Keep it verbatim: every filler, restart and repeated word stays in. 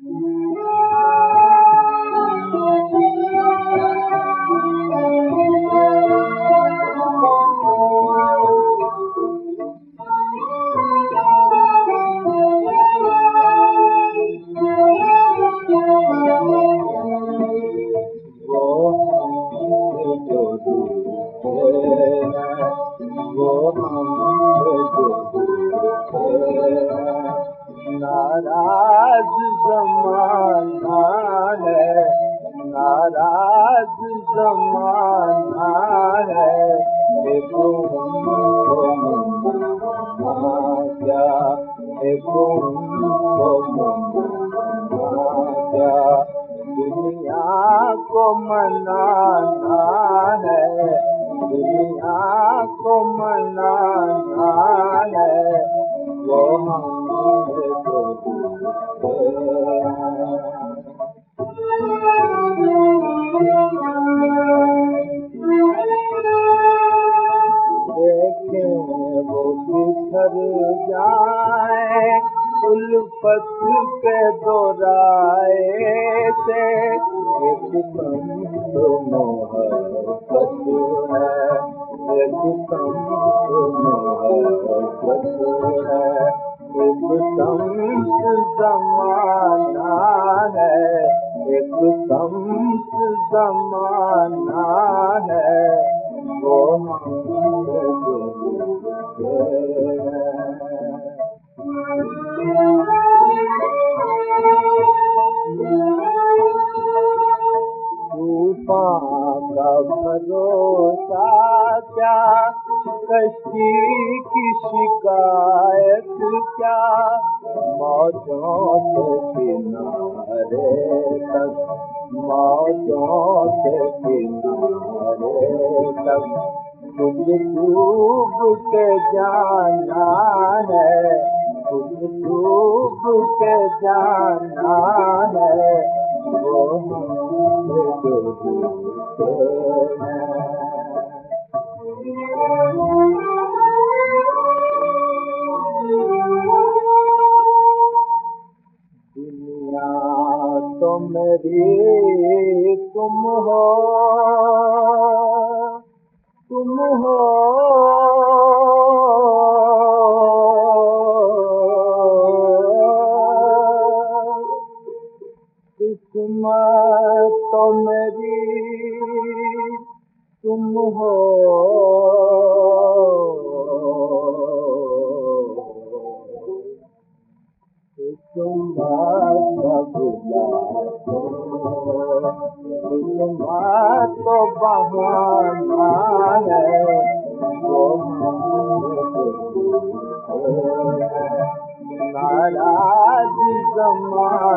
नाराज ज़माना है, नाराज ज़माना है, देखो हमको मनाना क्या, देखो हमको मनाना क्या, दुनिया को मनाना है, दुनिया को मनाना है, वो हमसे जो देखें वो बिखर जाए, उल्फत के दोराए से, एक संत मोहब्बत है, एक संत मोहब्बत है, एक संत ज़माना है, एक संत ज़माना है, वो हमसे जुड़े हैं। तूफान का भरोसा क्या, कश्ती की शिकायत क्या, मौजों से किनारे तक, मौजों से किनारे तक, कुछ डूब के जाना है, कुछ डूब के जाना है, वो हमसे जो डूबते हैं। दुनिया तो मेरी तुम हो, तुम हो, किस्मत तो मेरी तुम हो, किस्मत तो बहाना है, वो नाराज ज़माना